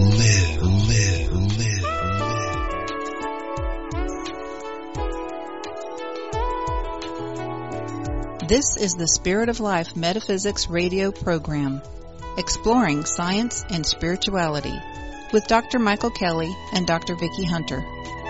This is the Spirit of Life Metaphysics radio program, exploring science and spirituality, with Dr. Michael Kelly and Dr. Vicki Hunter.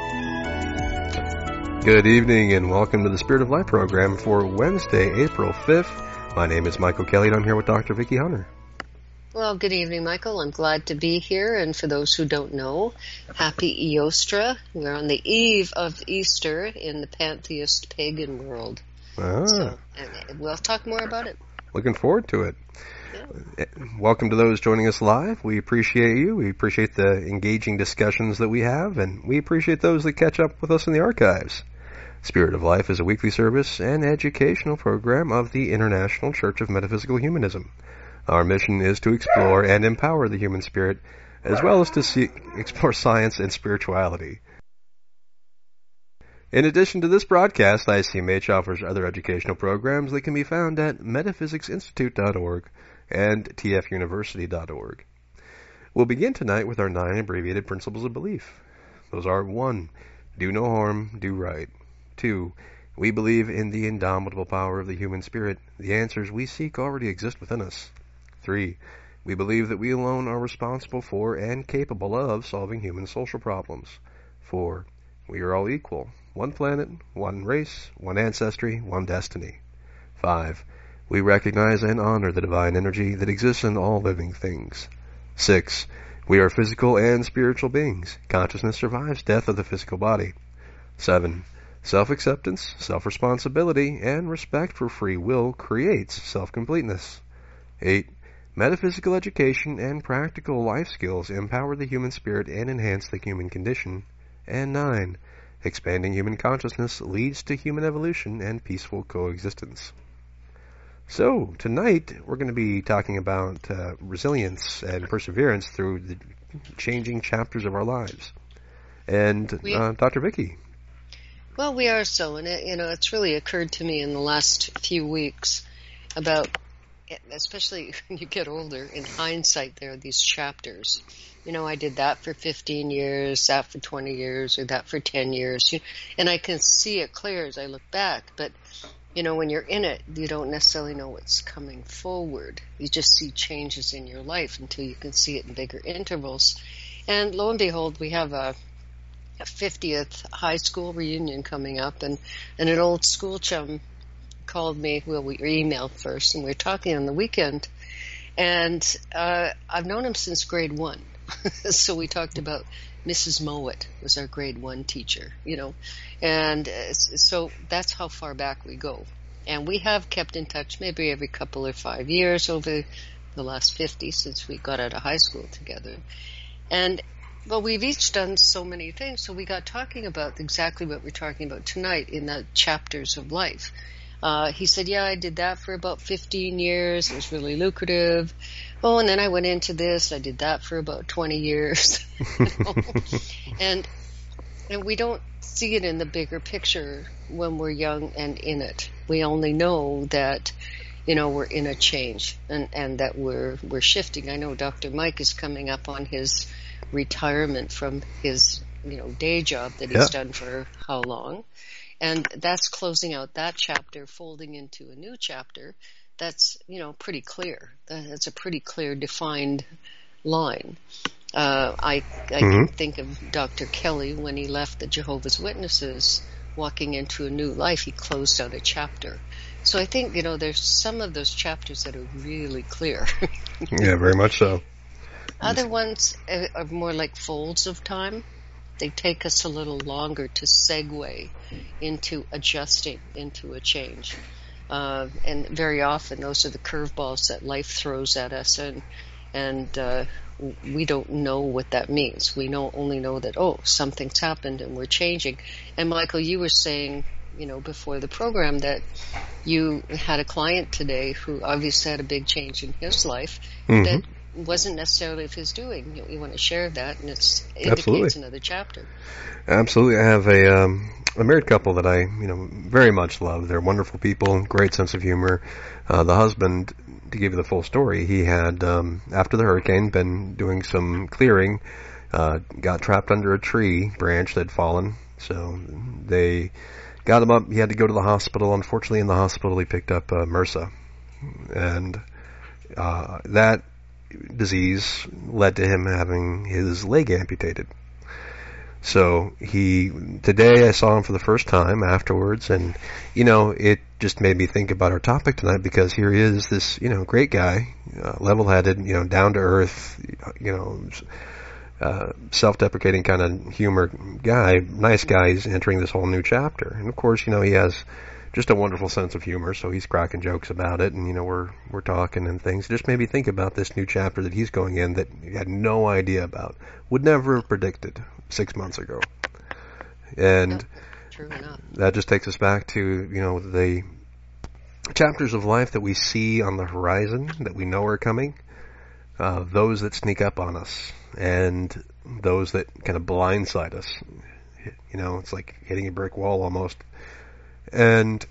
Good evening and welcome to the Spirit of Life program for Wednesday, April 5th. My name is Michael Kelly and I'm here with Dr. Vicki Hunter. Well, good evening, Michael. I'm glad to be here. And for those who don't know, happy Eostra. We're on the eve of Easter in the pantheist pagan world. So, we'll talk more about it. Looking forward to it. Yeah. Welcome to those joining us live. We appreciate you. We appreciate the engaging discussions that we have, and we appreciate those that catch up with us in the archives. Spirit of Life is a weekly service and educational program of the International Church of Metaphysical Humanism. Our mission is to explore and empower the human spirit, as well as to explore science and spirituality. In addition to this broadcast, ICMH offers other educational programs that can be found at metaphysicsinstitute.org and tfuniversity.org. We'll begin tonight with our 9 abbreviated principles of belief. Those are 1. Do no harm, do right. 2. We believe in the indomitable power of the human spirit. The answers we seek already exist within us. 3. We believe that we alone are responsible for and capable of solving human social problems. 4. We are all equal. One planet, one race, one ancestry, one destiny. 5. We recognize and honor the divine energy that exists in all living things. 6. We are physical and spiritual beings. Consciousness survives death of the physical body. 7. Self-acceptance, self-responsibility, and respect for free will creates self-completeness. 8. Metaphysical education and practical life skills empower the human spirit and enhance the human condition. And 9. Expanding human consciousness leads to human evolution and peaceful coexistence. So, tonight we're going to be talking about resilience and perseverance through the changing chapters of our lives. And Dr. Vicki. Well, we are so, and it's really occurred to me in the last few weeks about, especially when you get older, in hindsight, there are these chapters. I did that for 15 years, that for 20 years, or that for 10 years. And I can see it clear as I look back. But, when you're in it, you don't necessarily know what's coming forward. You just see changes in your life until you can see it in bigger intervals. And lo and behold, we have a 50th high school reunion coming up. And an old school chum called me. Well, we emailed first, and we were talking on the weekend. And I've known him since grade 1. So we talked about Mrs. Mowat was our grade 1 teacher, and so that's how far back we go. And we have kept in touch maybe every couple or 5 years over the last 50 since we got out of high school together. And, well, we've each done so many things, so we got talking about exactly what we're talking about tonight in the chapters of life. He said, yeah, I did that for about 15 years. It was really lucrative. Oh, and then I went into this. I did that for about 20 years. And we don't see it in the bigger picture when we're young and in it. We only know that, we're in a change and that we're shifting. I know Dr. Mike is coming up on his retirement from his, day job that he's done for how long. And that's closing out that chapter, folding into a new chapter. That's, pretty clear. That's a pretty clear, defined line. I can think of Dr. Kelly when he left the Jehovah's Witnesses, walking into a new life. He closed out a chapter. So I think, there's some of those chapters that are really clear. Yeah, very much so. Other ones are more like folds of time. They take us a little longer to segue into adjusting into a change. And very often those are the curveballs that life throws at us, and we don't know what that means. We only know that, something's happened and we're changing. And Michael, you were saying, before the program that you had a client today who obviously had a big change in his life that wasn't necessarily of his doing. You want to share that, and it indicates Absolutely. another chapter. Absolutely. I have a married couple that I, very much love. They're wonderful people, great sense of humor. The husband, to give you the full story, he had, after the hurricane, been doing some clearing, got trapped under a tree branch that had fallen. So they got him up. He had to go to the hospital. Unfortunately, in the hospital, he picked up MRSA. And that disease led to him having his leg amputated. So today I saw him for the first time afterwards, and, it just made me think about our topic tonight, because here he is, this, great guy, level-headed, down to earth, self-deprecating kind of humor guy, nice guy. He's entering this whole new chapter. And of course, he has just a wonderful sense of humor, so he's cracking jokes about it, and we're talking and things. It just made me think about this new chapter that he's going in that he had no idea about, would never have predicted 6 months ago. And True enough. That just takes us back to the chapters of life that we see on the horizon, that we know are coming, those that sneak up on us, and those that kind of blindside us. It's like hitting a brick wall almost. And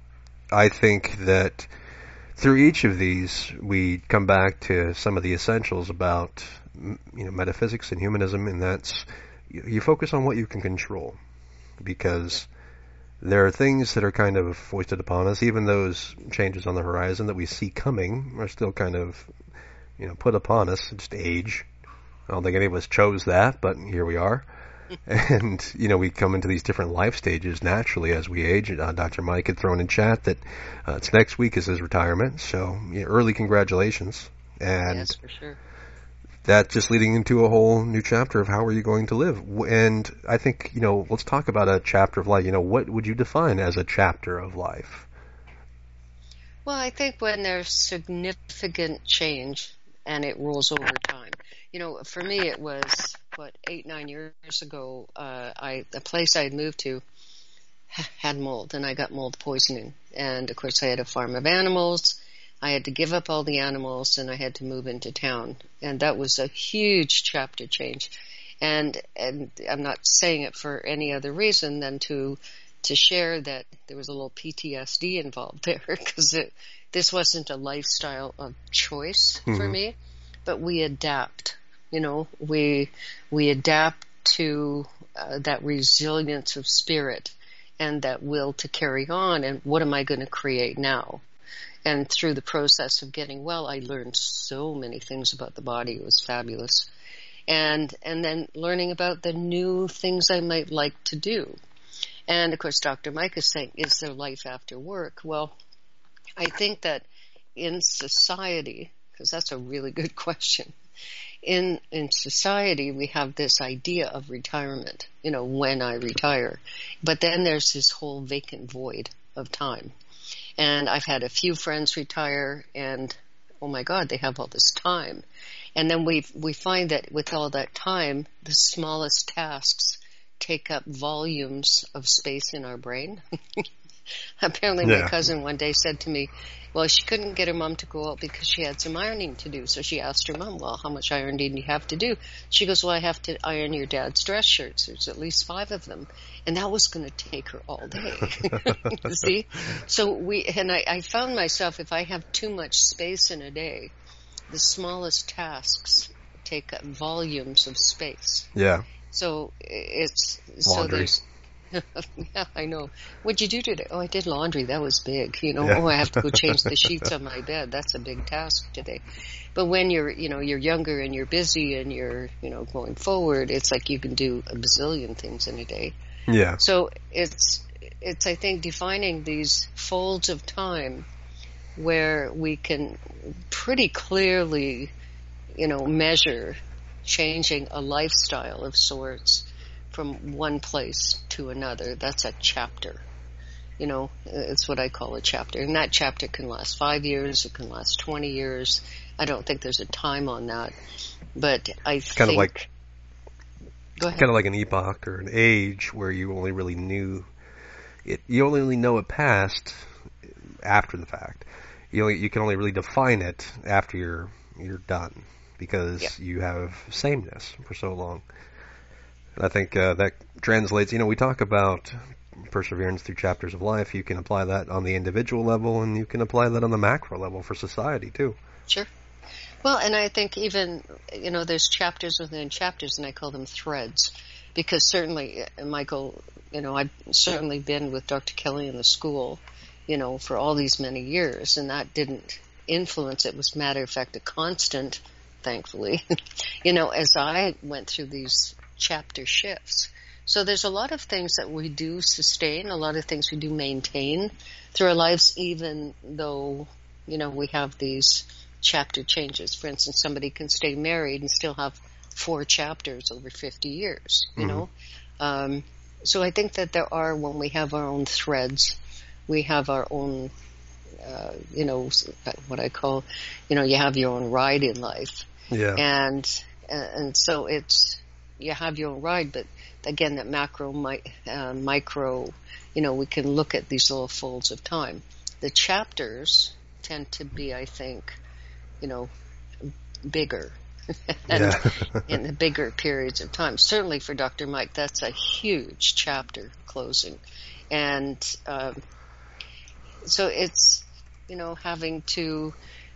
I think that through each of these, we come back to some of the essentials about, metaphysics and humanism, and that's, you focus on what you can control, because there are things that are kind of foisted upon us. Even those changes on the horizon that we see coming are still kind of, put upon us. Just age. I don't think any of us chose that, but here we are. And, we come into these different life stages naturally as we age. Dr. Mike had thrown in chat that it's next week is his retirement, so early congratulations. And yes, for sure. That's just leading into a whole new chapter of how are you going to live. And I think, let's talk about a chapter of life. What would you define as a chapter of life? Well, I think when there's significant change and it rolls over time. For me, it was, 8-9 years ago, the place I had moved to had mold, and I got mold poisoning. And, of course, I had a farm of animals. I had to give up all the animals, and I had to move into town. And that was a huge chapter change. And I'm not saying it for any other reason than to share that there was a little PTSD involved there, because this wasn't a lifestyle of choice for me, but we adapt. We adapt to that resilience of spirit and that will to carry on. And what am I going to create now? And through the process of getting well, I learned so many things about the body. It was fabulous. And then learning about the new things I might like to do. And of course, Dr. Mike is saying, is there life after work? Well, I think that in society, because that's a really good question, in society, we have this idea of retirement, when I retire. But then there's this whole vacant void of time. And I've had a few friends retire, and oh my God, they have all this time. And then we find that with all that time, the smallest tasks take up volumes of space in our brain. Apparently my cousin one day said to me, well, she couldn't get her mom to go out because she had some ironing to do. So she asked her mom, well, how much ironing do you have to do? She goes, well, I have to iron your dad's dress shirts. There's at least 5 of them. And that was going to take her all day. You see? So I found myself, if I have too much space in a day, the smallest tasks take up volumes of space. Yeah. So Laundry. Yeah, I know. What'd you do today? Oh, I did laundry. That was big. Oh, I have to go change the sheets on my bed. That's a big task today. But when you're younger and you're busy and you're, going forward, it's like you can do a bazillion things in a day. Yeah. So it's I think defining these folds of time where we can pretty clearly, measure changing a lifestyle of sorts from one place to another. That's a chapter. It's what I call a chapter. And that chapter can last 5 years. It can last 20 years. I don't think there's a time on that. But I think... Kind of like... Go ahead. Kind of like an epoch or an age where you only really knew it. You only really know it passed after the fact. You can only really define it after you're done. because you have sameness for so long. And I think that translates, we talk about perseverance through chapters of life. You can apply that on the individual level, and you can apply that on the macro level for society too. Sure. Well, and I think even, there's chapters within chapters, and I call them threads. Because certainly, Michael, I've certainly been with Dr. Kelly in the school, for all these many years, and that didn't influence. It was, matter of fact, a constant, thankfully, as I went through these chapter shifts. So there's a lot of things that we do sustain, a lot of things we do maintain through our lives, even though, we have these chapter changes. For instance, somebody can stay married and still have 4 chapters over 50 years, So I think that there are, when we have our own threads, we have our own, what I call, you have your own ride in life. Yeah. And so it's, you have your own ride, but again, that macro, micro, we can look at these little folds of time. The chapters tend to be, I think, bigger. And in the bigger periods of time. Certainly for Dr. Mike, that's a huge chapter closing. And so it's, having to,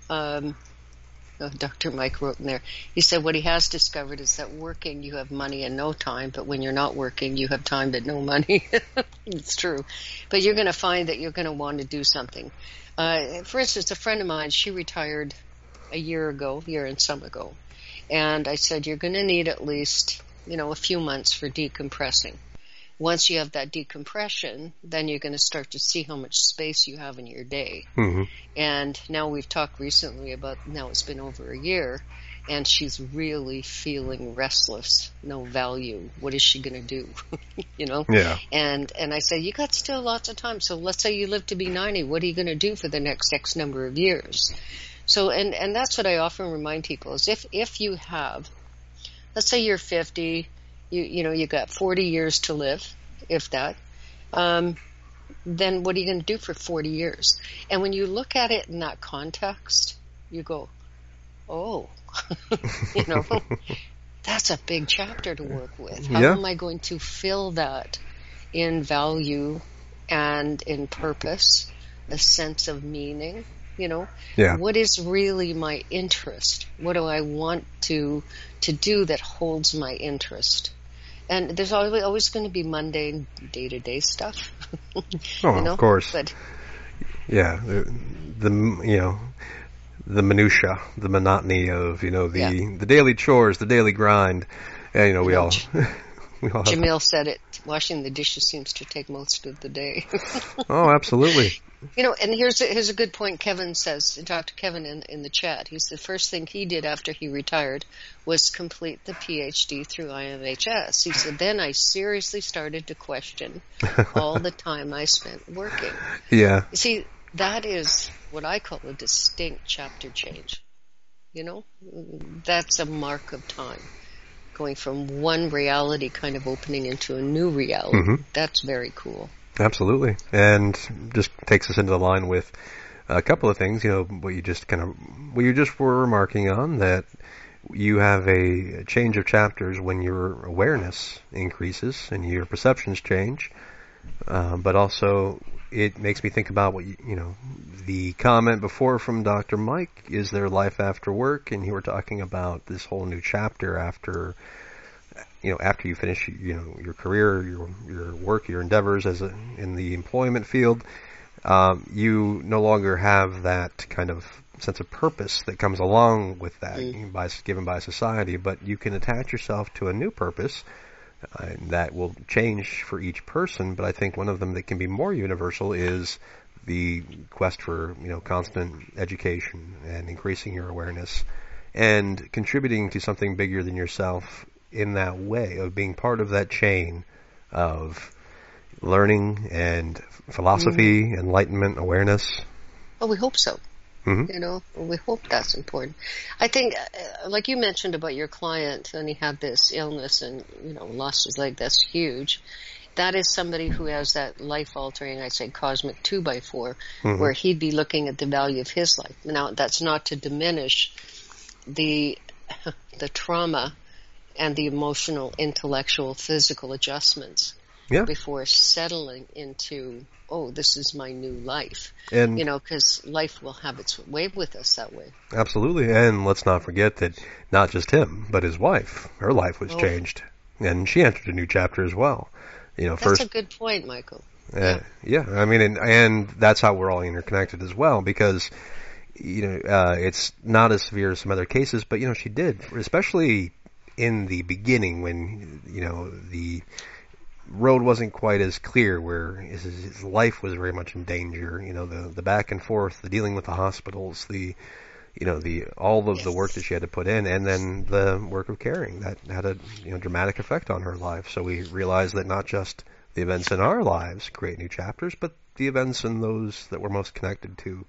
Dr. Mike wrote in there, he said what he has discovered is that working you have money and no time, but when you're not working you have time but no money. It's true. But you're going to find that you're going to want to do something. For instance, a friend of mine, she retired a year and some ago. And I said, you're going to need at least, a few months for decompressing. Once you have that decompression, then you're going to start to see how much space you have in your day. Mm-hmm. And now we've talked recently about, now it's been over a year, and she's really feeling restless, no value. What is she going to do? Yeah. And I say, you got still lots of time. So let's say you live to be 90. What are you going to do for the next X number of years? So, and that's what I often remind people is if you have, let's say you're 50, you got 40 years to live, if that, then what are you going to do for 40 years? And when you look at it in that context, you go, oh, that's a big chapter to work with. How am I going to fill that in value and in purpose, a sense of meaning? What is really my interest? What do I want to do that holds my interest? And there's always going to be mundane day-to-day stuff. Of course. But the minutia, the monotony of the daily chores, the daily grind. And, we all Jamil said it. Washing the dishes seems to take most of the day. Oh, absolutely. And here's a good point Kevin says, Dr. Kevin in the chat. He's the first thing he did after he retired was complete the PhD through IMHS. He said, then I seriously started to question all the time I spent working. Yeah. You see, that is what I call a distinct chapter change. That's a mark of time. Going from one reality kind of opening into a new reality. Mm-hmm. That's very cool. Absolutely. And just takes us into the line with a couple of things, what you just were remarking on, that you have a change of chapters when your awareness increases and your perceptions change. But also it makes me think about what the comment before from Dr. Mike, is there life after work? And you were talking about this whole new chapter after you finish, your career, your work, your endeavors in the employment field, you no longer have that kind of sense of purpose that comes along with that, given by society, but you can attach yourself to a new purpose that will change for each person. But I think one of them that can be more universal is the quest for, constant education and increasing your awareness and contributing to something bigger than yourself in that way, of being part of that chain of learning and philosophy, enlightenment, awareness. Well, we hope so. Mm-hmm. We hope that's important. I think, like you mentioned about your client, and he had this illness and, lost his leg, that's huge. That is somebody who has that life-altering, I say, cosmic 2x4, mm-hmm. where he'd be looking at the value of his life. Now, that's not to diminish the the trauma and the emotional, intellectual, physical adjustments before settling into, oh, this is my new life. And because life will have its way with us that way. Absolutely. And let's not forget that not just him, but his wife, her life was changed. And she entered a new chapter as well. That's a good point, Michael. Yeah. I mean, and that's how we're all interconnected as well, because, it's not as severe as some other cases, but, she did, especially in the beginning when, the road wasn't quite as clear, where his life was very much in danger. The back and forth, the dealing with the hospitals, the all of the work that she had to put in, and then the work of caring that had a dramatic effect on her life. So we realized that not just the events in our lives create new chapters, but the events in those that we're most connected to.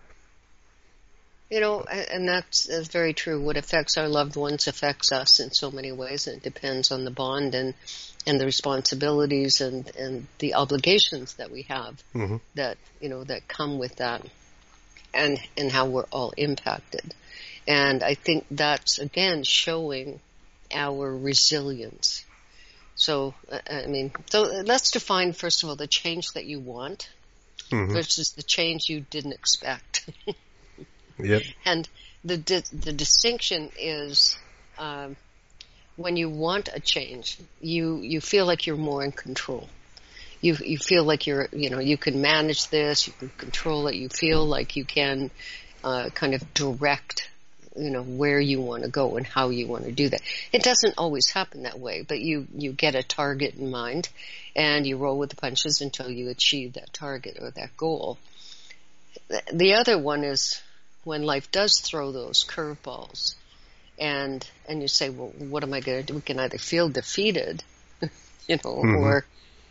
And that's very true. What affects our loved ones affects us in so many ways, and it depends on the bond and the responsibilities and the obligations that we have that come with that, and how we're all impacted. And I think that's, again, showing our resilience. So let's define, first of all, the change that you want versus the change you didn't expect. Yep. And the distinction is, when you want a change, you feel like you're more in control. You feel like you can manage this, you can control it. You feel like you can kind of direct, where you want to go and how you want to do that. It doesn't always happen that way, but you get a target in mind, and you roll with the punches until you achieve that target or that goal. The other one is when life does throw those curveballs, and you say, well, what am I going to do? We can either feel defeated, or,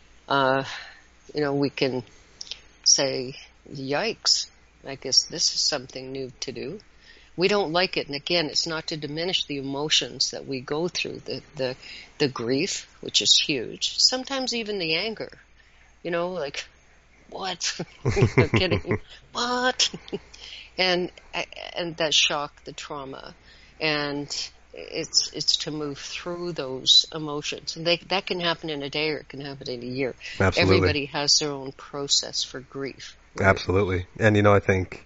we can say, yikes, I guess this is something new to do. We don't like it. And again, it's not to diminish the emotions that we go through, the grief, which is huge. Sometimes even the anger, like, what? No kidding. What? And that shock, the trauma, and it's to move through those emotions. And that can happen in a day, or it can happen in a year. Absolutely. Everybody has their own process for grief. Right? Absolutely. And I think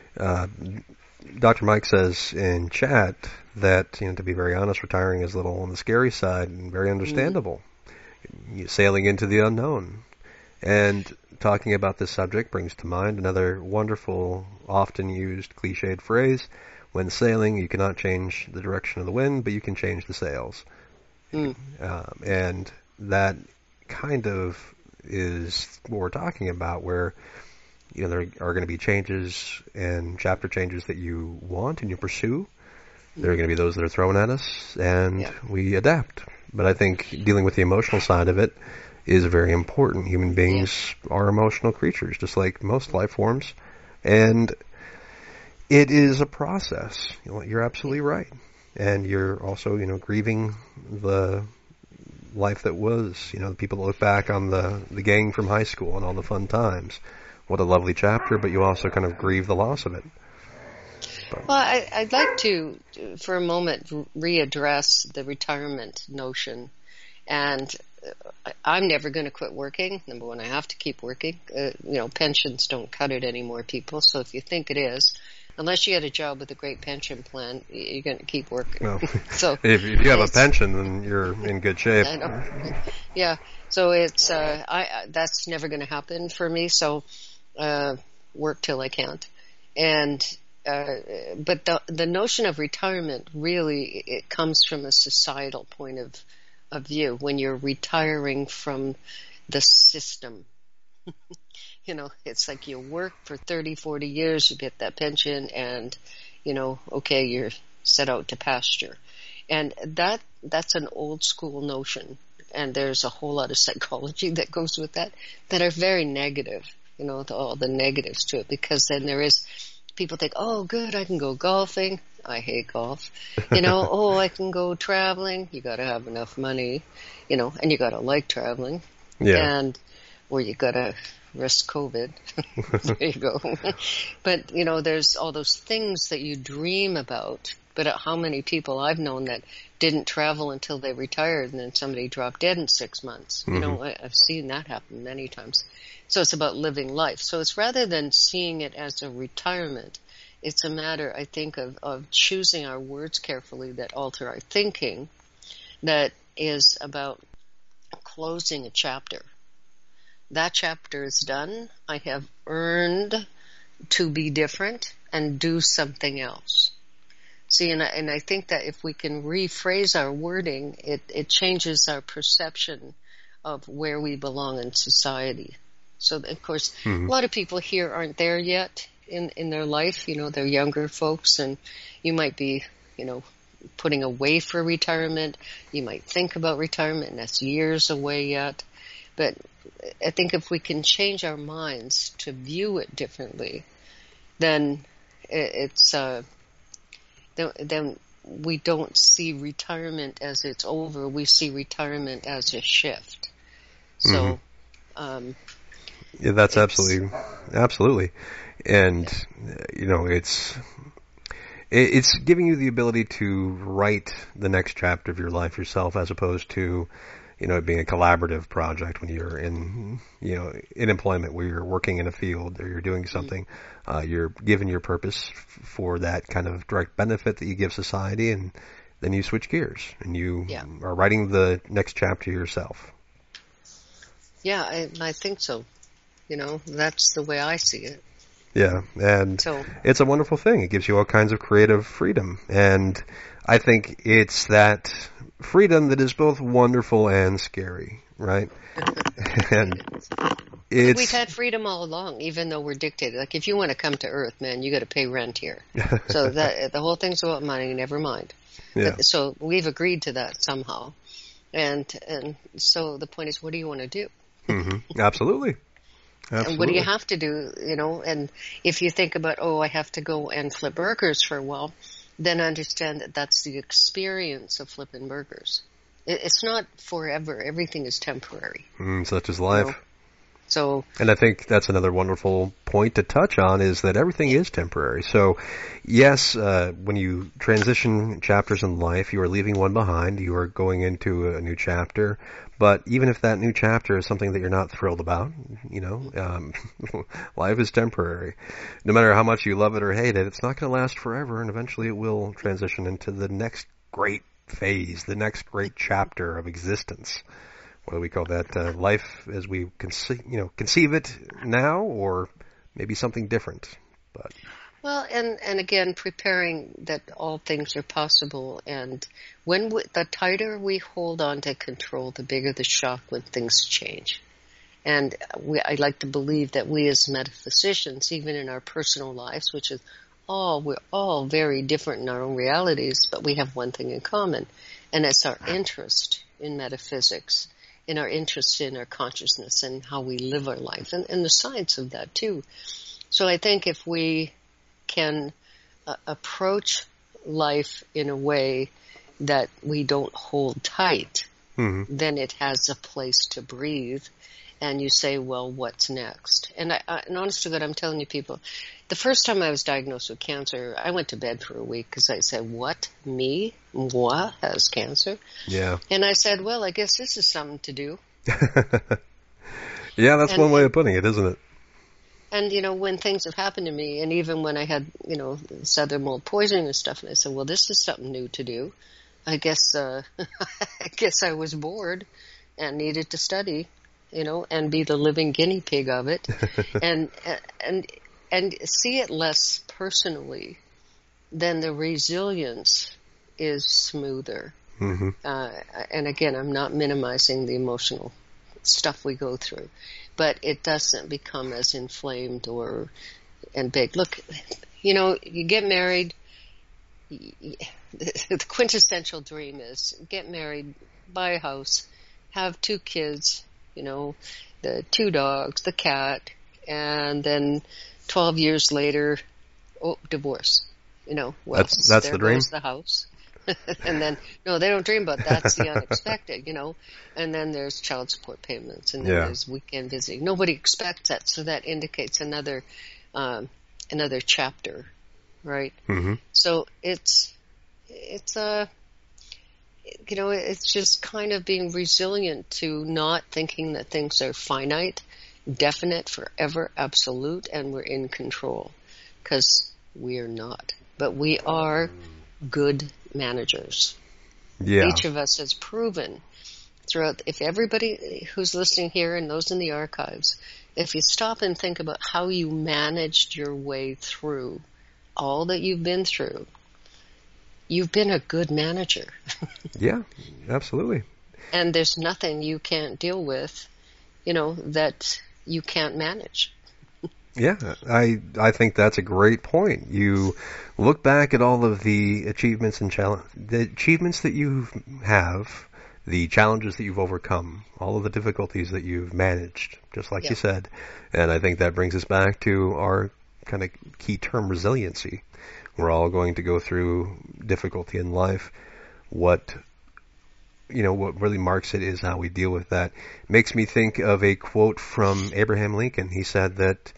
Dr. Mike says in chat that, to be very honest, retiring is a little on the scary side and very understandable. Sailing into the unknown. And talking about this subject brings to mind another wonderful, often used cliched phrase: when sailing, you cannot change the direction of the wind, but you can change the sails. And that kind of is what we're talking about, where there are going to be changes and chapter changes that you want and you pursue. There are going to be those that are thrown at us, and we adapt. But I think dealing with the emotional side of it is very important. Human beings are emotional creatures, just like most life forms. And it is a process. You're absolutely right. And you're also, grieving the life that was, the people that look back on the gang from high school and all the fun times. What a lovely chapter, but you also kind of grieve the loss of it. Well, I'd like to, for a moment, readdress the retirement notion. And I'm never going to quit working. Number one, I have to keep working. Pensions don't cut it anymore, people. So if you think it is, unless you had a job with a great pension plan, you're going to keep working. No. So if you have a pension, then you're in good shape. I know. Yeah. So it's that's never going to happen for me. So work till I can't. And but the notion of retirement really, it comes from a societal point of view. When you're retiring from the system, it's like you work for 30, 40 years, you get that pension, and okay, you're set out to pasture. And that's an old school notion, and there's a whole lot of psychology that goes with that are very negative, all the negatives to it, because then there is, people think, oh good, I can go golfing. I hate golf. Oh, I can go traveling. You got to have enough money, and you got to like traveling. Yeah. Or you got to risk COVID. There you go. But, there's all those things that you dream about, But how many people I've known that didn't travel until they retired, and then somebody dropped dead in 6 months. You know, I've seen that happen many times. So it's about living life. So it's rather than seeing it as a retirement, it's a matter, I think, of choosing our words carefully that alter our thinking, that is about closing a chapter. That chapter is done. I have earned to be different and do something else. See, and I think that if we can rephrase our wording, it changes our perception of where we belong in society. So, of course, a lot of people here aren't there yet in their life. You know, they're younger folks, and you might be, you know, putting away for retirement. You might think about retirement, and that's years away yet. But I think if we can change our minds to view it differently, then then we don't see retirement as it's over. We see retirement as a shift. So, yeah, that's absolutely. And, you know, it's giving you the ability to write the next chapter of your life yourself, as opposed to, you know, it being a collaborative project when you're in, you know, in employment, where you're working in a field or you're doing something. You're given your purpose for that kind of direct benefit that you give society, and then you switch gears and you are writing the next chapter yourself. Yeah, I think so. You know, that's the way I see it. Yeah, and So, it's a wonderful thing. It gives you all kinds of creative freedom, and I think it's that freedom that is both wonderful and scary, right? And we've had freedom all along, even though we're dictated. Like, if you want to come to Earth, man, you got to pay rent here. So that the whole thing's about money. Never mind. Yeah. So we've agreed to that somehow, and so the point is, what do you want to do? Absolutely. And what do you have to do? You know, and if you think about, I have to go and flip burgers for a while, then understand that that's the experience of flipping burgers. It's not forever. Everything is temporary. Such is life. You know? So, and I think that's another wonderful point to touch on, is that everything is temporary. So, yes, when you transition chapters in life, you are leaving one behind. You are going into a new chapter. But even if that new chapter is something that you're not thrilled about, you know, life is temporary. No matter how much you love it or hate it, it's not going to last forever, and eventually it will transition into the next great phase, the next great chapter of existence. What do we call that? Life as we conceive it now, or maybe something different. But well, and again, preparing that all things are possible, and the tighter we hold on to control, the bigger the shock when things change. And I like to believe that we as metaphysicians, even in our personal lives, which is we're all very different in our own realities, but we have one thing in common, and it's our interest in metaphysics, in our interest in our consciousness and how we live our life, and the science of that too. So I think if we can approach life in a way that we don't hold tight, then it has a place to breathe. And you say, well, what's next? And honest to God, I'm telling you people, the first time I was diagnosed with cancer, I went to bed for a week because I said, what? Me? Moi has cancer? Yeah. And I said, well, I guess this is something to do. Yeah, that's one way of putting it, isn't it? And, you know, when things have happened to me, and even when I had, you know, southern mold poisoning and stuff, and I said, well, this is something new to do. I guess I was bored and needed to study, you know, and be the living guinea pig of it, and see it less personally. Then the resilience is smoother. And again, I'm not minimizing the emotional stuff we go through, but it doesn't become as inflamed and big. Look, you know, you get married. The quintessential dream is get married, buy a house, have 2 kids, you know, the 2 dogs, the cat, and then 12 years later, divorce. You know, well, that's there the dream. goes the house. And then, no, they don't dream about that. That's the unexpected, you know. And then there's child support payments, and then there's weekend visiting. Nobody expects that, so that indicates another chapter, right? So it's it's it's just kind of being resilient to not thinking that things are finite, definite, forever, absolute, and we're in control. Because we're not. But we are good managers. Yeah. Each of us has proven throughout, if everybody who's listening here and those in the archives, if you stop and think about how you managed your way through all that you've been through, you've been a good manager. Yeah, absolutely. And there's nothing you can't deal with, that you can't manage. Yeah, I think that's a great point. You look back at all of the achievements and the achievements that you have, the challenges that you've overcome, all of the difficulties that you've managed, just like you said. And I think that brings us back to our kind of key term, resiliency. We're all going to go through difficulty in life. What really marks it is how we deal with that. Makes me think of a quote from Abraham Lincoln. He said that,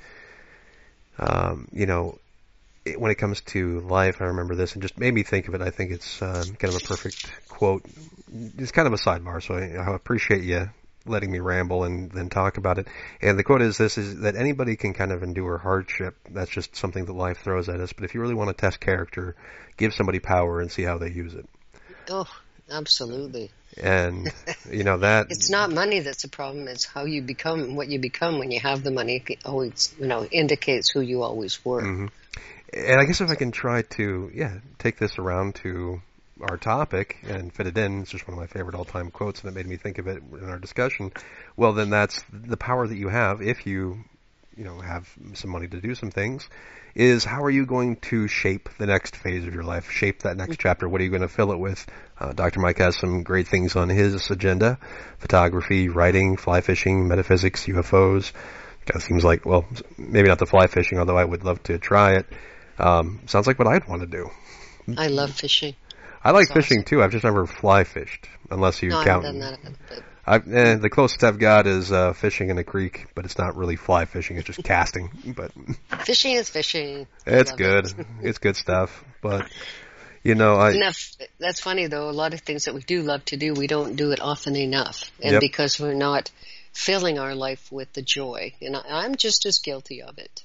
when it comes to life, I remember this and just made me think of it. I think it's kind of a perfect quote. It's kind of a sidebar, so I appreciate you letting me ramble and then talk about it. And the quote is that anybody can kind of endure hardship. That's just something that life throws at us. But if you really want to test character, give somebody power and see how they use it. Oh, absolutely. And, that... It's not money that's a problem. It's how you become, what you become when you have the money. It always, indicates who you always were. Mm-hmm. And I guess if I can try to, take this around to our topic and fit it in, it's just one of my favorite all-time quotes, and it made me think of it in our discussion. Well, then that's the power that you have if you, have some money to do some things, is how are you going to shape the next phase of your life, shape that next chapter? What are you going to fill it with? Dr. Mike has some great things on his agenda: photography, writing, fly fishing, metaphysics, UFOs. Kind of seems like, well, maybe not the fly fishing, although I would love to try it. Sounds like what I'd want to do. I love fishing. I like fishing too. I've just never fly fished, unless you count. I haven't done that. The closest I've got is fishing in a creek, but it's not really fly fishing. It's just casting. But fishing is fishing. It's good. It's good stuff. But that's funny though. A lot of things that we do love to do, we don't do it often enough, and because we're not filling our life with the joy. And I'm just as guilty of it.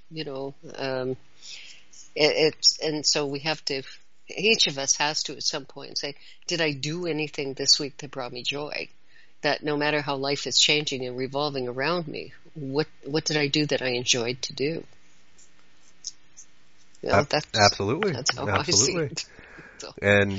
And so we have to. Each of us has to at some point say, did I do anything this week that brought me joy? That no matter how life is changing and revolving around me, what did I do that I enjoyed to do? Absolutely. That's how I see it. So. And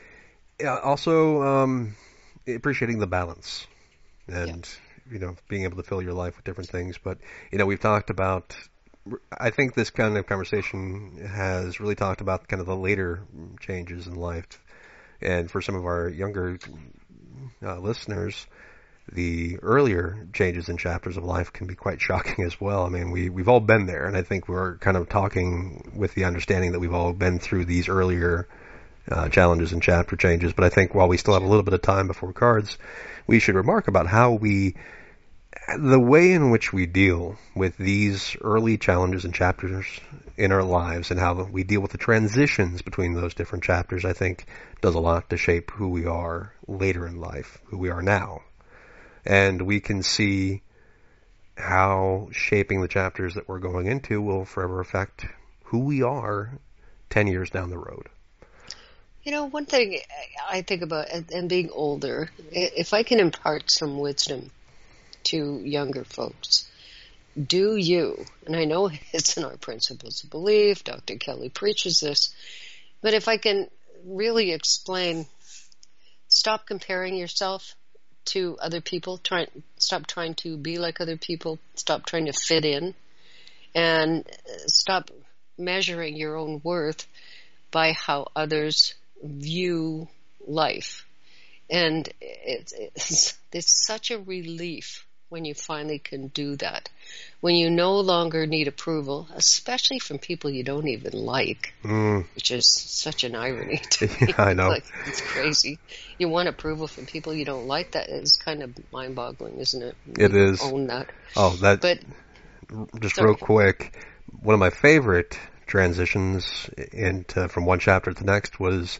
also appreciating the balance and, being able to fill your life with different things. But, we've talked about, I think this kind of conversation has really talked about kind of the later changes in life. And for some of our younger listeners, the earlier changes in chapters of life can be quite shocking as well. I mean, we've all been there, and I think we're kind of talking with the understanding that we've all been through these earlier challenges and chapter changes. But I think while we still have a little bit of time before cards, we should remark about how the way in which we deal with these early challenges and chapters in our lives and how we deal with the transitions between those different chapters, I think does a lot to shape who we are later in life, who we are now. And we can see how shaping the chapters that we're going into will forever affect who we are 10 years down the road. One thing I think about, and being older, if I can impart some wisdom to younger folks, do you, and I know it's in our principles of belief, Dr. Kelly preaches this, but if I can really explain, stop comparing yourself to other people, stop trying to be like other people, stop trying to fit in, and stop measuring your own worth by how others view life. And it's such a relief when you finally can do that, when you no longer need approval, especially from people you don't even like, which is such an irony to me. I know. It's crazy. You want approval from people you don't like. That is kind of mind-boggling, isn't it? It is. Own that. Oh, real quick, one of my favorite transitions from one chapter to the next was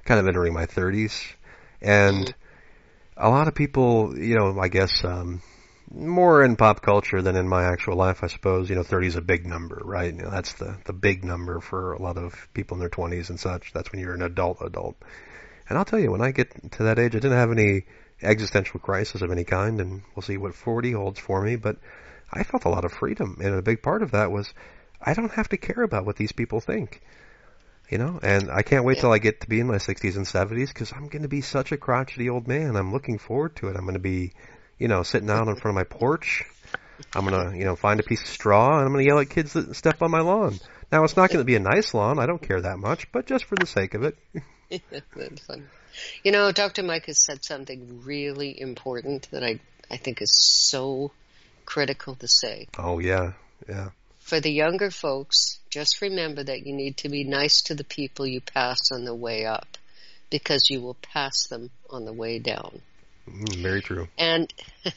kind of entering my 30s. And a lot of people, I guess, more in pop culture than in my actual life, I suppose, 30 is a big number, right? That's the big number for a lot of people in their 20s and such. That's when you're an adult. And I'll tell you, when I get to that age, I didn't have any existential crisis of any kind, and we'll see what 40 holds for me, but I felt a lot of freedom, and a big part of that was I don't have to care about what these people think. And I can't wait till I get to be in my 60s and 70s, because I'm going to be such a crotchety old man. I'm looking forward to it. I'm going to be, sitting out in front of my porch. I'm going to, find a piece of straw, and I'm going to yell at kids that step on my lawn. Now, it's not going to be a nice lawn. I don't care that much, but just for the sake of it. That's fun. Dr. Mike has said something really important that I think is so critical to say. Oh, yeah. For the younger folks, just remember that you need to be nice to the people you pass on the way up, because you will pass them on the way down. Very true. And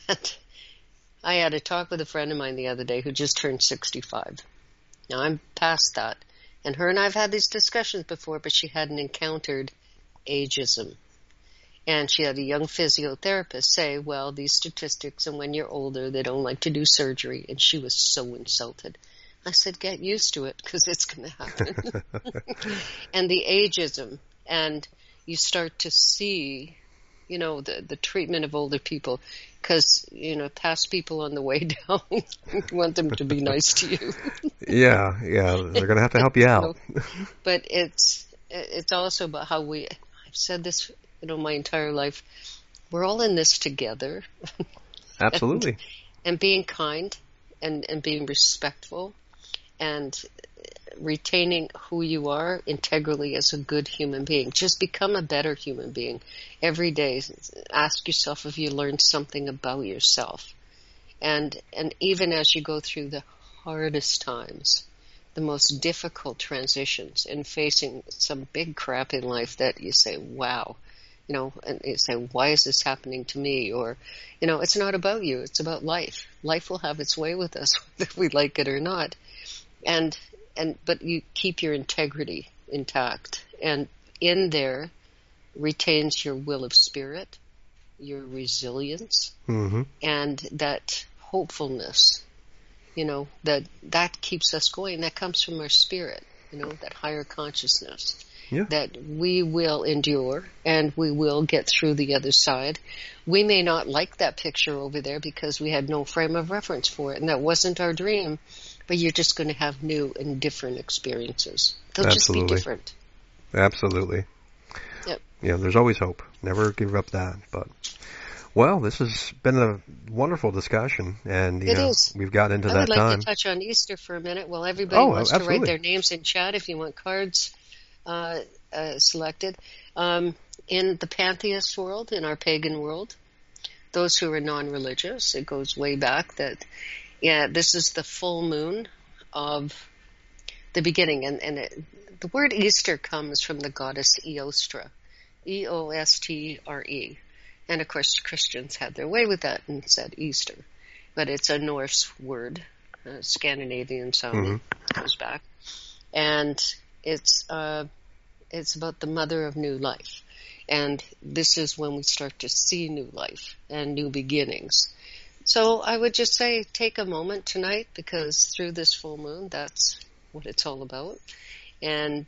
I had a talk with a friend of mine the other day who just turned 65. Now, I'm past that. And her and I have had these discussions before, but she hadn't encountered ageism. And she had a young physiotherapist say, well, these statistics, and when you're older, they don't like to do surgery. And she was so insulted. I said, get used to it, because it's going to happen. And the ageism, and you start to see, the treatment of older people, because, past people on the way down, you want them to be nice to you. Yeah, they're going to have to help you out. But it's also about how I've said this, my entire life, we're all in this together. Absolutely. and being kind and being respectful and retaining who you are integrally as a good human being. Just become a better human being. Every day, ask yourself if you learned something about yourself. And even as you go through the hardest times, the most difficult transitions, and facing some big crap in life that you say, wow, and you say, why is this happening to me? Or, it's not about you, it's about life. Life will have its way with us, whether we like it or not. But you keep your integrity intact, and in there retains your will of spirit, your resilience, and that hopefulness, that keeps us going. That comes from our spirit, that higher consciousness, that we will endure and we will get through the other side. We may not like that picture over there because we had no frame of reference for it, and that wasn't our dream. But you're just going to have new and different experiences. They'll just be different. Absolutely. Yep. Yeah, there's always hope. Never give up that. But, well, this has been a wonderful discussion, and we've got into that time. I would like to touch on Easter for a minute. Well, everybody wants to write their names in chat if you want cards selected. In the pantheist world, in our pagan world, those who are non-religious, it goes way back that... Yeah, this is the full moon of the beginning. And the word Easter comes from the goddess Eostre, Eostre. And, of course, Christians had their way with that and said Easter. But it's a Norse word, Scandinavian sound, goes back. And it's about the mother of new life. And this is when we start to see new life and new beginnings. So I would just say take a moment tonight, because through this full moon, that's what it's all about. And,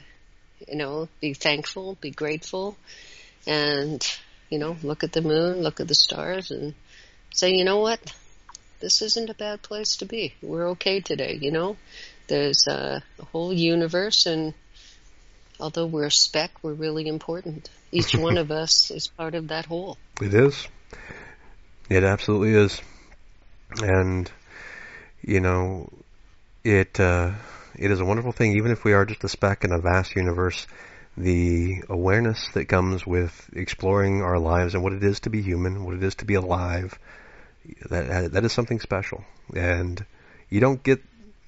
be thankful, be grateful, and, look at the moon, look at the stars, and say, you know what? This isn't a bad place to be. We're okay today, There's a whole universe, and although we're a speck, we're really important. Each one of us is part of that whole. It is. It absolutely is. And, it is a wonderful thing, even if we are just a speck in a vast universe, the awareness that comes with exploring our lives and what it is to be human, what it is to be alive, that is something special. And you don't get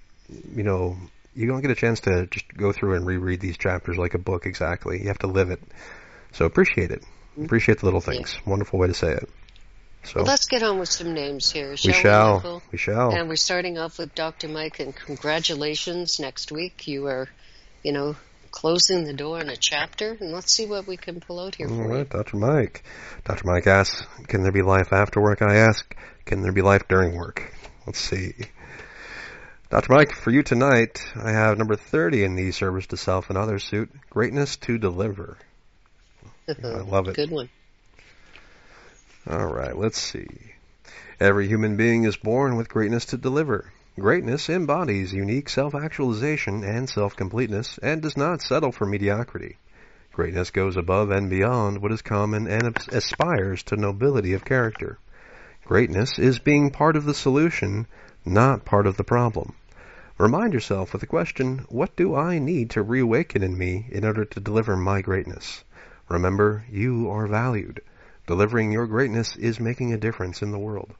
a chance to just go through and reread these chapters like a book exactly. You have to live it. So appreciate it. Appreciate the little things. Yeah. Wonderful way to say it. So, well, let's get on with some names here, shall we? We shall. And we're starting off with Dr. Mike, and congratulations. Next week you are, closing the door on a chapter, and let's see what we can pull out here for you. All right, Dr. Mike. Dr. Mike asks, can there be life after work? I ask, can there be life during work? Let's see. Dr. Mike, for you tonight, I have number 30 in the Service to Self and Others suit, Greatness to Deliver. I love it. Good one. All right, let's see. Every human being is born with greatness to deliver. Greatness embodies unique self-actualization and self-completeness and does not settle for mediocrity. Greatness goes above and beyond what is common and aspires to nobility of character. Greatness is being part of the solution, not part of the problem. Remind yourself with the question, what do I need to reawaken in me in order to deliver my greatness? Remember, you are valued. Delivering your greatness is making a difference in the world.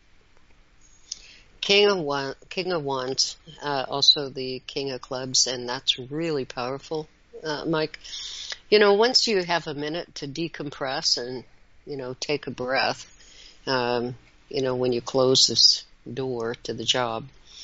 King of Wands, also the King of Clubs, and that's really powerful, Mike. Once you have a minute to decompress and, take a breath, when you close this door to the job,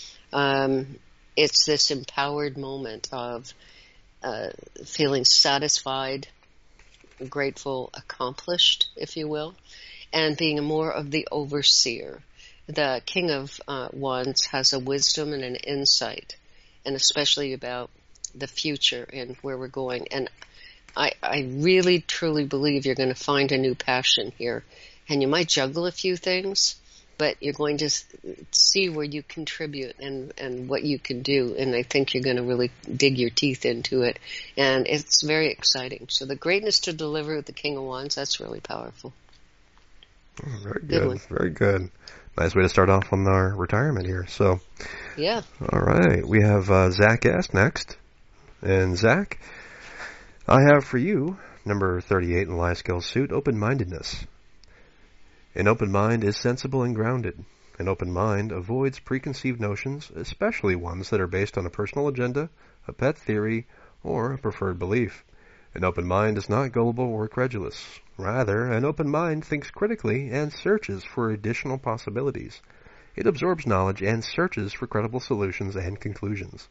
it's this empowered moment of feeling satisfied, grateful, accomplished, if you will, and being more of the overseer. The King of Wands has a wisdom and an insight, and especially about the future and where we're going. And I really, truly believe you're going to find a new passion here. And you might juggle a few things, but you're going to see where you contribute and what you can do. And I think you're going to really dig your teeth into it. And it's very exciting. So the greatness to deliver with the King of Wands, that's really powerful. Oh, very good. Very good. Nice way to start off on our retirement here. So, yeah. All right. We have Zach S. next. And Zach, I have for you, number 38 in the Life Skills suit, open-mindedness. An open mind is sensible and grounded. An open mind avoids preconceived notions, especially ones that are based on a personal agenda, a pet theory, or a preferred belief. An open mind is not gullible or credulous. Rather, an open mind thinks critically and searches for additional possibilities. It absorbs knowledge and searches for credible solutions and conclusions.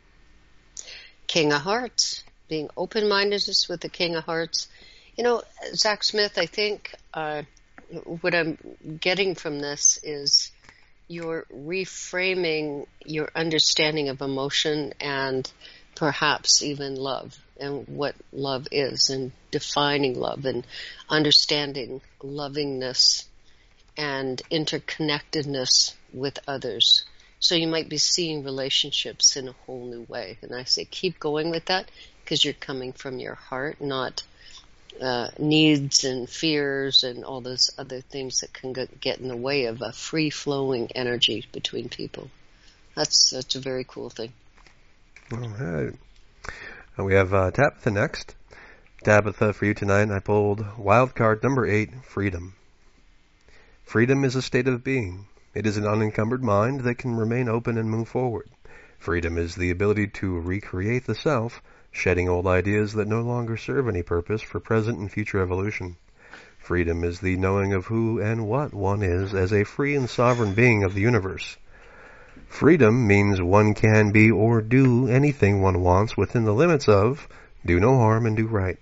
King of Hearts, being open-mindedness with the King of Hearts. Zach Smith, I think what I'm getting from this is you're reframing your understanding of emotion and perhaps even love and what love is, and defining love and understanding lovingness and interconnectedness with others. So you might be seeing relationships in a whole new way. And I say keep going with that because you're coming from your heart, not needs and fears and all those other things that can get in the way of a free-flowing energy between people. That's a very cool thing. All right. We have Tabitha next. Tabitha, for you tonight, I pulled wild card number 8, freedom. Freedom is a state of being. It is an unencumbered mind that can remain open and move forward. Freedom is the ability to recreate the self, shedding old ideas that no longer serve any purpose for present and future evolution. Freedom is the knowing of who and what one is as a free and sovereign being of the universe. Freedom means one can be or do anything one wants within the limits of do no harm and do right.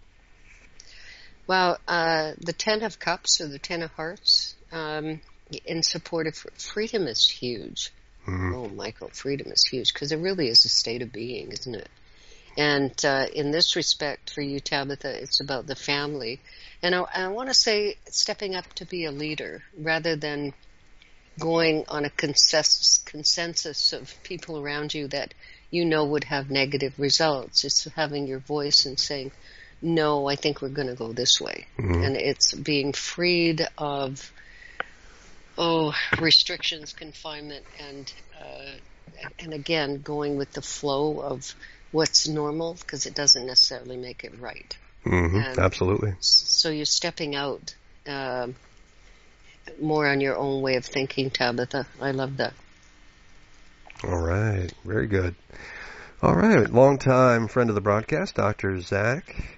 Well, the Ten of Cups or the Ten of Hearts, in support of freedom is huge. Mm-hmm. Oh, Michael, freedom is huge because it really is a state of being, isn't it? And in this respect, for you, Tabitha, it's about the family. And I want to say stepping up to be a leader rather than going on a consensus of people around you that would have negative results. It's having your voice and saying, no, I think we're going to go this way. Mm-hmm. And it's being freed of restrictions, confinement, and again, going with the flow of what's normal because it doesn't necessarily make it right. Mm-hmm. Absolutely. So you're stepping out more on your own way of thinking, Tabitha. I love that. All right. Very good. All right. Long-time friend of the broadcast, Dr. Zach.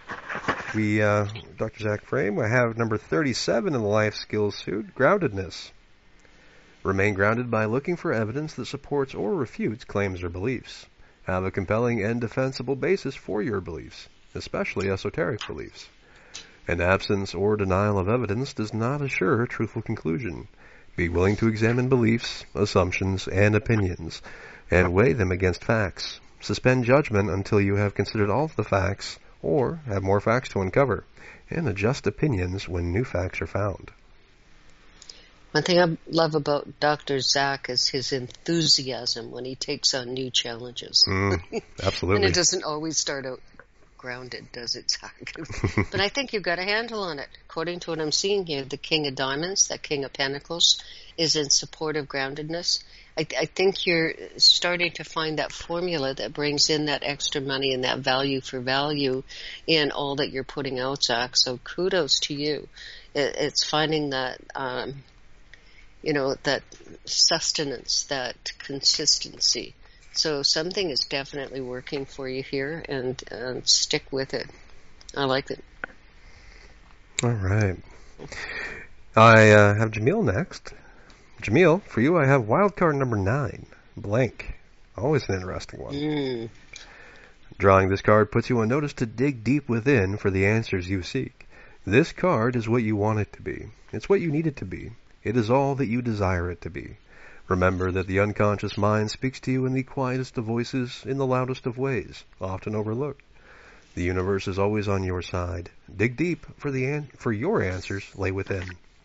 Dr. Zach Frame, I have number 37 in the Life Skills suit, groundedness. Remain grounded by looking for evidence that supports or refutes claims or beliefs. Have a compelling and defensible basis for your beliefs, especially esoteric beliefs. An absence or denial of evidence does not assure a truthful conclusion. Be willing to examine beliefs, assumptions, and opinions, and weigh them against facts. Suspend judgment until you have considered all of the facts, or have more facts to uncover, and adjust opinions when new facts are found. One thing I love about Dr. Zach is his enthusiasm when he takes on new challenges. Absolutely. And it doesn't always start out grounded, does it, Zach? But I think you've got a handle on it. According to what I'm seeing here, the King of Diamonds, that King of Pentacles, is in support of groundedness. I think you're starting to find that formula that brings in that extra money and that value for value in all that you're putting out, Zach. So kudos to you. It's finding that, that sustenance, that consistency. So something is definitely working for you here, and stick with it. I like it. All right. I have Jamil next. Jamil, for you I have wild card number 9, blank. Always an interesting one. Drawing this card puts you on notice to dig deep within for the answers you seek. This card is what you want it to be. It's what you need it to be. It is all that you desire it to be. Remember that the unconscious mind speaks to you in the quietest of voices, in the loudest of ways, often overlooked. The universe is always on your side. Dig deep, for your answers lay within.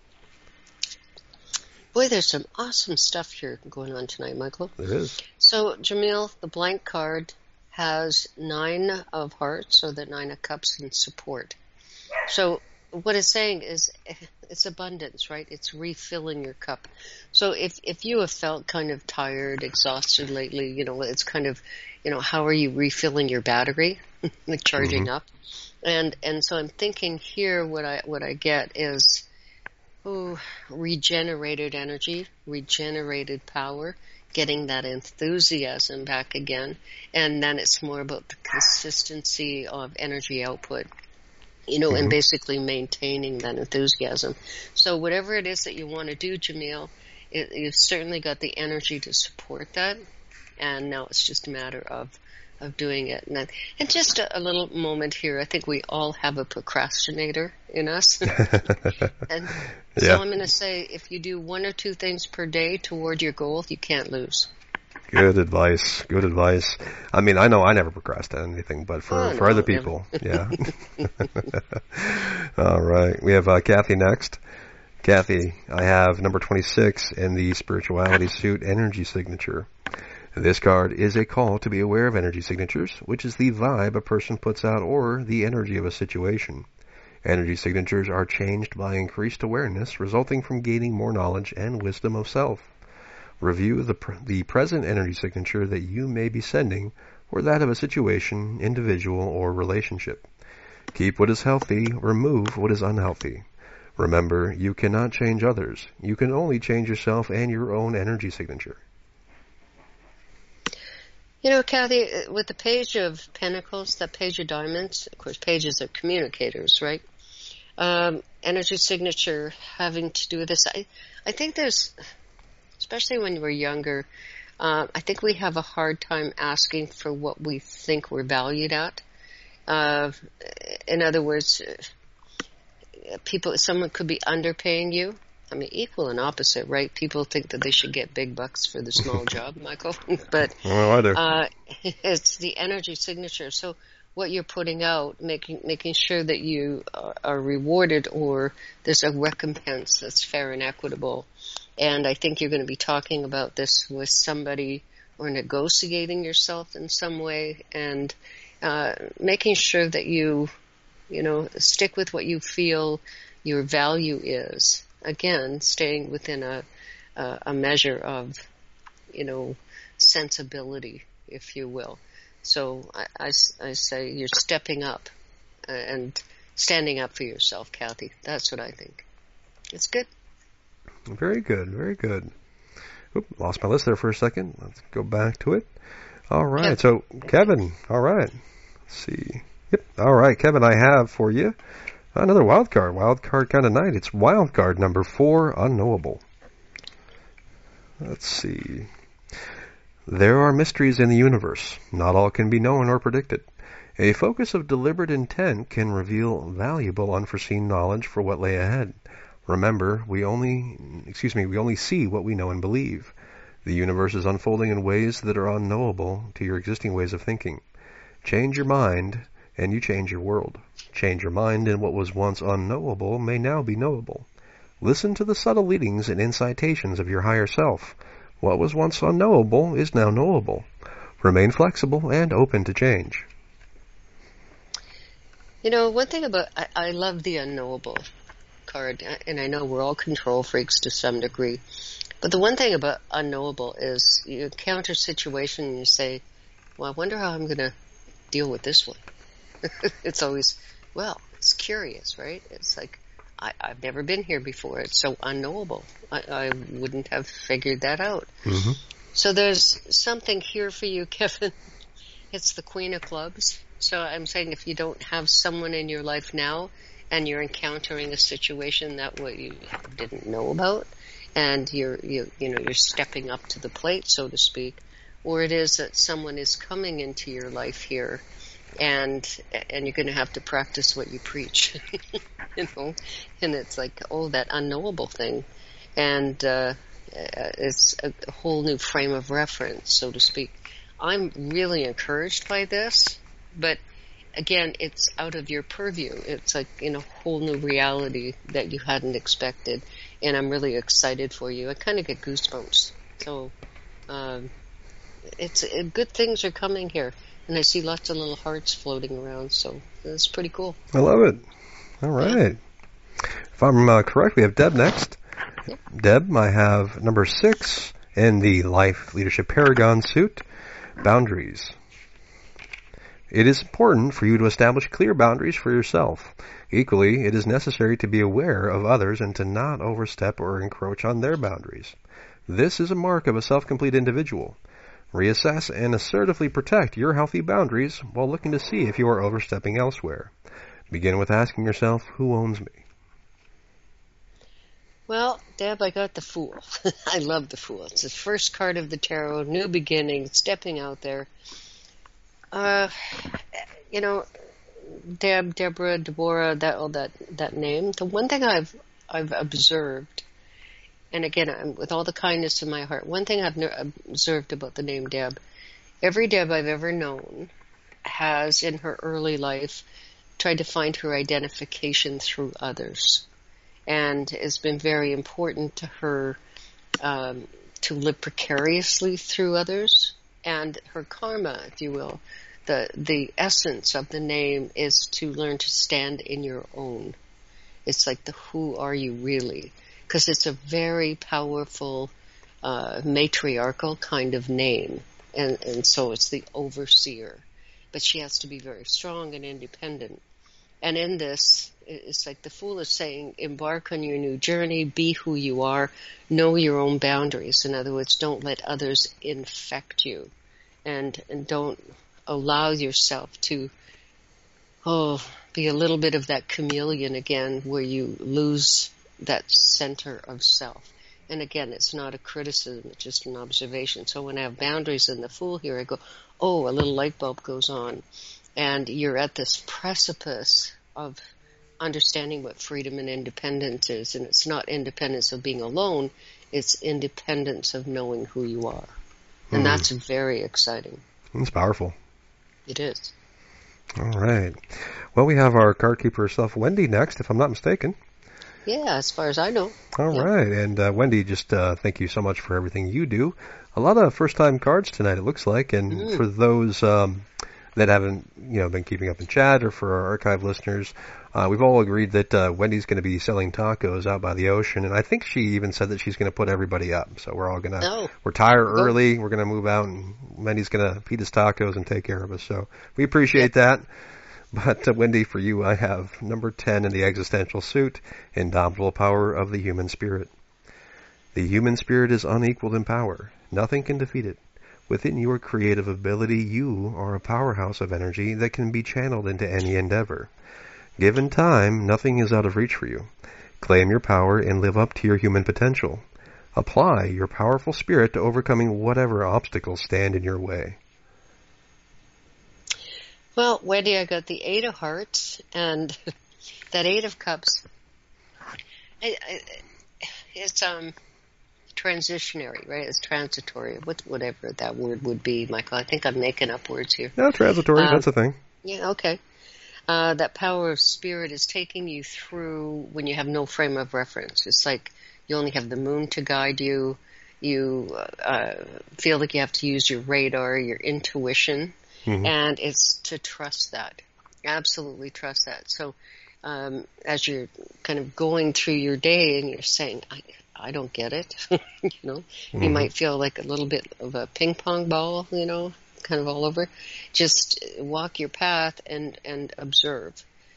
Boy, there's some awesome stuff here going on tonight, Michael. There is. So, Jamil, the blank card has 9 of hearts, or the 9 of cups in support. So what it's saying is it's abundance, right? It's refilling your cup. So if you have felt kind of tired, exhausted lately, it's kind of, how are you refilling your battery, like charging up? And so I'm thinking here what I get is regenerated energy, regenerated power, getting that enthusiasm back again. And then it's more about the consistency of energy output, and basically maintaining that enthusiasm. So whatever it is that you want to do, Jamil, you've certainly got the energy to support that. And now it's just a matter of doing it. And just a little moment here, I think we all have a procrastinator in us. And so I'm going to say, if you do 1 or 2 things per day toward your goal, you can't lose. Good advice. Good advice. I mean, I know I never procrastinate anything, but for other people, yeah. All right. We have Kathy next. Kathy, I have number 26 in the spirituality suit energy signature. This card is a call to be aware of energy signatures, which is the vibe a person puts out or the energy of a situation. Energy signatures are changed by increased awareness resulting from gaining more knowledge and wisdom of self. Review the present energy signature that you may be sending or that of a situation, individual, or relationship. Keep what is healthy, remove what is unhealthy. Remember, you cannot change others. You can only change yourself and your own energy signature. Kathy, with the Page of Pentacles, that Page of Diamonds, of course, pages are communicators, right? Energy signature having to do with this. I think there's, especially when we're younger, I think we have a hard time asking for what we think we're valued at. In other words, someone could be underpaying you. I mean, equal and opposite, right? People think that they should get big bucks for the small job, Michael. But I do. It's the energy signature. So what you're putting out, making sure that you are rewarded, or there's a recompense that's fair and equitable. And I think you're going to be talking about this with somebody, or negotiating yourself in some way, and making sure that you stick with what you feel your value is. Again, staying within a measure of, sensibility, if you will. So I say you're stepping up and standing up for yourself, Kathy. That's what I think. It's good. Very good, very good. Oop, lost my list there for a second. Let's go back to it. All right, so Kevin, all right. Let's see. Yep, all right, Kevin, I have for you another wild card kind of night. It's wild card number 4, unknowable. Let's see. There are mysteries in the universe. Not all can be known or predicted. A focus of deliberate intent can reveal valuable unforeseen knowledge for what lay ahead. Remember, we only see what we know and believe. The universe is unfolding in ways that are unknowable to your existing ways of thinking. Change your mind, and you change your world. Change your mind, and what was once unknowable may now be knowable. Listen to the subtle leadings and incitations of your higher self. What was once unknowable is now knowable. Remain flexible and open to change. You know, one thing about, I love the unknowable card, and I know we're all control freaks to some degree, but the one thing about unknowable is you encounter a situation and you say, well, I wonder how I'm going to deal with this one. It's always, well, it's curious, right? It's like, I've never been here before. It's so unknowable. I wouldn't have figured that out. Mm-hmm. So there's something here for you, Kevin. It's the Queen of Clubs. So I'm saying if you don't have someone in your life now and you're encountering a situation that you didn't know about, and you're stepping up to the plate, so to speak, or it is that someone is coming into your life here, and you're going to have to practice what you preach, and it's like, that unknowable thing, and it's a whole new frame of reference, so to speak. I'm really encouraged by this, but again, it's out of your purview. It's like in a whole new reality that you hadn't expected, and I'm really excited for you. I kind of get goosebumps. So, good things are coming here, and I see lots of little hearts floating around, so it's pretty cool. I love it. All right. If I'm correct, we have Deb next. Yep. Deb, I have number 6 in the Life Leadership Paragon suit, boundaries. It is important for you to establish clear boundaries for yourself. Equally, it is necessary to be aware of others and to not overstep or encroach on their boundaries. This is a mark of a self-complete individual. Reassess and assertively protect your healthy boundaries while looking to see if you are overstepping elsewhere. Begin with asking yourself, who owns me? Well, Deb, I got the Fool. I love the Fool. It's the first card of the tarot, new beginning, stepping out there. Deborah, that name. The one thing I've observed, and again, with all the kindness in my heart, one thing I've observed about the name Deb, every Deb I've ever known has, in her early life, tried to find her identification through others, and it's been very important to her to live precariously through others, and her karma, if you will. The essence of the name is to learn to stand in your own. It's like the who are you really? Because it's a very powerful matriarchal kind of name. And so it's the overseer. But she has to be very strong and independent. And in this, it's like the Fool is saying, embark on your new journey, be who you are, know your own boundaries. In other words, don't let others infect you. And don't allow yourself to be a little bit of that chameleon again, where you lose that center of self. And again, it's not a criticism, it's just an observation. So when I have boundaries in the Fool here, I go, a little light bulb goes on. And you're at this precipice of understanding what freedom and independence is. And it's not independence of being alone, it's independence of knowing who you are. And that's very exciting. It's powerful. It is. All right. Well, we have our card keeper herself, Wendy, next, if I'm not mistaken. Yeah, as far as I know. All right. And Wendy, just thank you so much for everything you do. A lot of first-time cards tonight, it looks like. And for those that haven't been keeping up in chat, or for our archive listeners, we've all agreed that Wendy's going to be selling tacos out by the ocean, and I think she even said that she's going to put everybody up. So we're all going to retire early. We're going to move out, and Wendy's going to feed us tacos and take care of us. So we appreciate that. But Wendy, for you, I have number 10 in the existential suit, Indomitable Power of the Human Spirit. The human spirit is unequaled in power. Nothing can defeat it. Within your creative ability, you are a powerhouse of energy that can be channeled into any endeavor. Given time, nothing is out of reach for you. Claim your power and live up to your human potential. apply your powerful spirit to overcoming whatever obstacles stand in your way. Well, Wendy, I got the 8 of Hearts and that 8 of Cups. It's transitionary, right? It's transitory. Whatever that word would be, Michael. I think I'm making up words here. No, transitory. That's the thing. Yeah. Okay. That power of spirit is taking you through when you have no frame of reference. It's like you only have the moon to guide you. You feel like you have to use your radar, your intuition, and it's to trust that. Absolutely trust that. So as you're kind of going through your day and you're saying, I don't get it, you might feel like a little bit of a ping pong ball, kind of all over. Just walk your path and observe.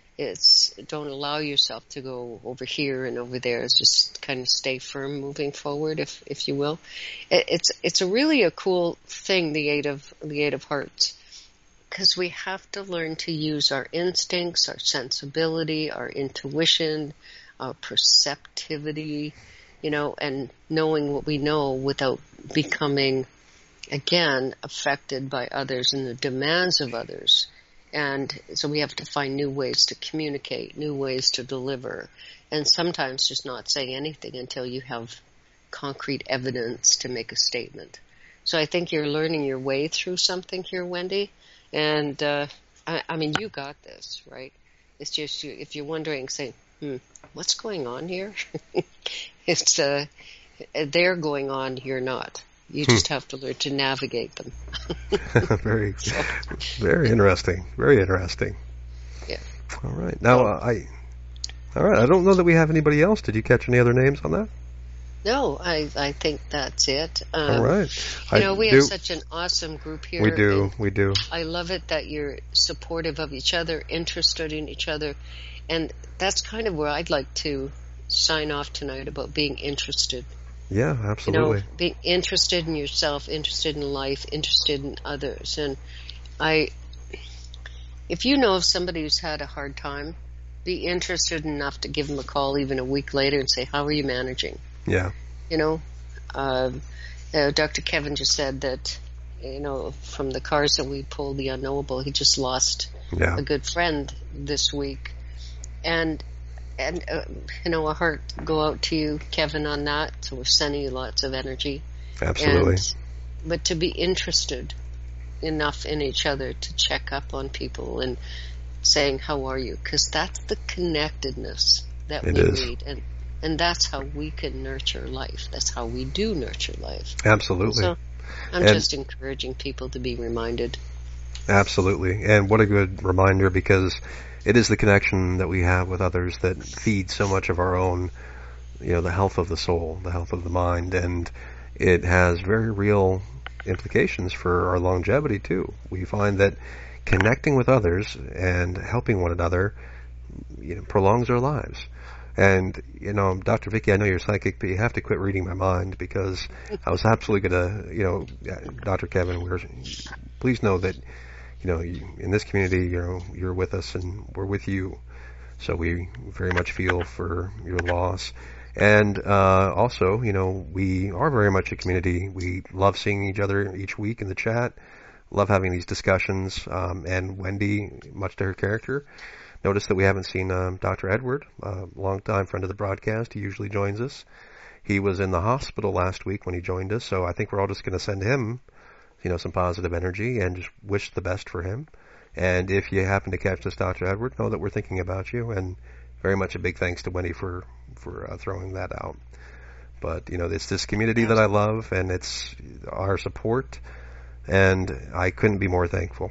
Don't allow yourself to go over here and over there. It's just kind of stay firm moving forward, if you will. It's really a cool thing, the eight of Hearts, because we have to learn to use our instincts, our sensibility, our intuition, our perceptivity, and knowing what we know without becoming, again, affected by others and the demands of others. And so we have to find new ways to communicate, new ways to deliver, and sometimes just not say anything until you have concrete evidence to make a statement. So I think you're learning your way through something here, Wendy. And, I mean, you got this, right? It's just, if you're wondering, say, what's going on here? It's, they're going on, you're not. You just have to learn to navigate them. Very interesting. Very interesting. Yeah. All right. Now, I don't know that we have anybody else. Did you catch any other names on that? No, I think that's it. All right. We have such an awesome group here. We do. I love it that you're supportive of each other, interested in each other, and that's kind of where I'd like to sign off tonight, about being interested. Yeah, absolutely. Being interested in yourself, interested in life, interested in others. And if you know of somebody who's had a hard time, be interested enough to give them a call even a week later and say, how are you managing? Yeah. Dr. Kevin just said that, from the cars that we pulled, the unknowable, he just lost a good friend this week. And a heart go out to you, Kevin, on that. So we're sending you lots of energy. Absolutely. But to be interested enough in each other to check up on people and saying, how are you? Because that's the connectedness that we need. And that's how we can nurture life. That's how we do nurture life. Absolutely. So I'm just encouraging people to be reminded. Absolutely. And what a good reminder, because it is the connection that we have with others that feeds so much of our own, the health of the soul, the health of the mind, and it has very real implications for our longevity too. We find that connecting with others and helping one another, prolongs our lives. And, Dr. Vicky, I know you're psychic, but you have to quit reading my mind, because I was absolutely going to, Dr. Kevin, please know that, in this community, you're with us and we're with you. So we very much feel for your loss. And also, we are very much a community. We love seeing each other each week in the chat, love having these discussions. And Wendy, much to her character, noticed that we haven't seen Dr. Edward, a longtime friend of the broadcast. He usually joins us. He was in the hospital last week when he joined us, so I think we're all just going to send him, some positive energy and just wish the best for him. And if you happen to catch this, Dr. Edward, know that we're thinking about you, and very much a big thanks to Wendy for throwing that out. But, it's this community that I love, and it's our support, and I couldn't be more thankful.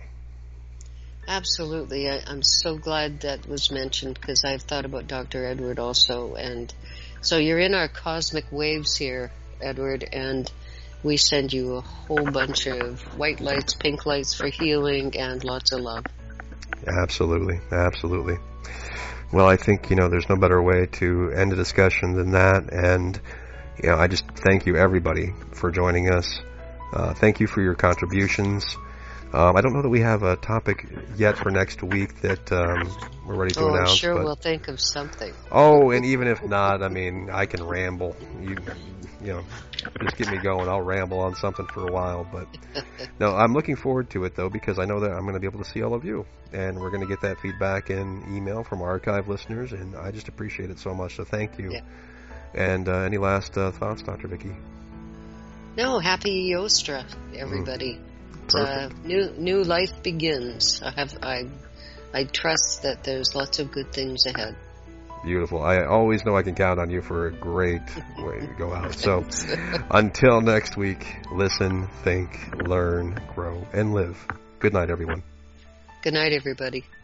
Absolutely. I'm so glad that was mentioned, because I've thought about Dr. Edward also. And so you're in our cosmic waves here, Edward, and we send you a whole bunch of white lights, pink lights for healing, and lots of love. Absolutely. Absolutely. Well, I think, there's no better way to end a discussion than that. And, I just thank you, everybody, for joining us. Thank you for your contributions. I don't know that we have a topic yet for next week that we're ready to announce. I'm sure we'll think of something. Oh, and even if not, I can ramble. just get me going. I'll ramble on something for a while, but no, I'm looking forward to it though, because I know that I'm going to be able to see all of you, and we're going to get that feedback in email from our archive listeners, and I just appreciate it so much. So thank you. Yeah. And any last thoughts, Dr. Vicki? No, happy Yostra, everybody. New life begins. I trust that there's lots of good things ahead. Beautiful. I always know I can count on you for a great way to go out. So until next week, listen, think, learn, grow, and live. Good night, everyone. Good night, everybody.